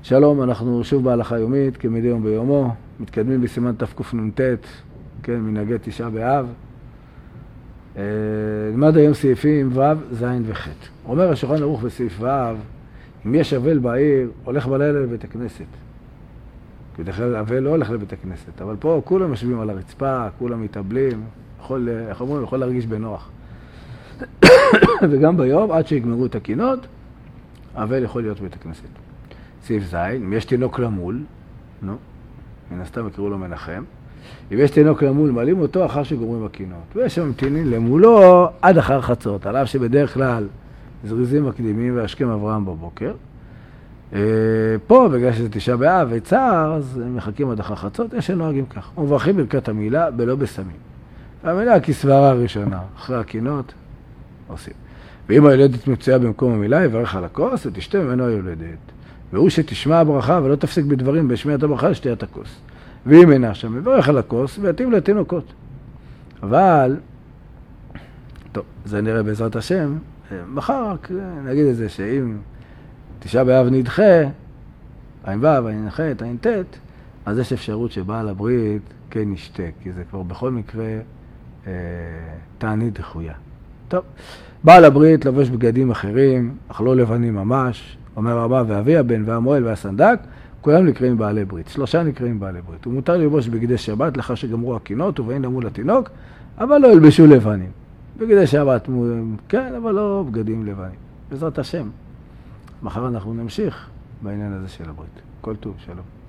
שלום, אנחנו שוב בהלכה יומית, כמדי יום ביומו, מתקדמים בסימן תקנ"ט, כן, מנהגי תשעה באב. נלמד היום סעיפים ו', ז' וח'. אומר השולחן ערוך בסעיף ו', אם יש אבל בעיר, הולך בלילה לבית הכנסת. בדרך כלל אבל לא הולך לבית הכנסת, אבל פה כולם יושבים על הרצפה, כולם מתאבלים, יכול להרגיש בנוח. וגם ביום, עד שיגמרו את הקינות, אבל יכול להיות בית הכנסת. סעיף ז', אם יש תינוק למול, מן הסתם יקראו לו מנחם, אם יש תינוק למול, מעלים אותו אחר שגומרים הקינות. ויש שם ממתינים למולו עד אחר חצות, על אף שבדרך כלל זריזים מקדימים והשכם אברהם בבוקר. פה, בגלל שזה תשעה באב וצער, אז הם מחכים עד אחר חצות, יש שנוהגים כך. ומברכים ברכת המילה בלא בסמים. והמילה כסברה הראשונה, אחרי הקינות, עושים. ואם היולדת מצויה במקום המילה, יברך על הכוס ותשתה ממנו היולדת. והוא שתשמע הברכה ולא תפסיק בדברים בשמיעת הברכה לשתיית הכוס. ואם אינה שם, יברך על הכוס ויתאים לתינוקות. אבל, טוב, זה נראה בעזרת השם, מחר רק נגיד את זה שאם תשעה באב נדחה, עין ו', עין ח', עין ט', אז יש אפשרות שבעל הברית כן ישתה, כי זה כבר בכל מקרה תענית דחויה. טוב, בעל הברית לבוש בגדים אחרים, אך לא לבנים ממש, אומר רבה ואבי הבן והמועל והסנדק, כולם נקראים בעלי ברית, 3 נקראים בעלי ברית. הוא מותר ללבוש בגדי שבת לאחר שגמרו הקינות ובאים למול התינוק, אבל לא ילבשו לבנים. בגדי שבת, כן, אבל לא בגדים לבנים. בעזרת השם. מחר אנחנו נמשיך בעניין הזה של הברית. כל טוב, שלום.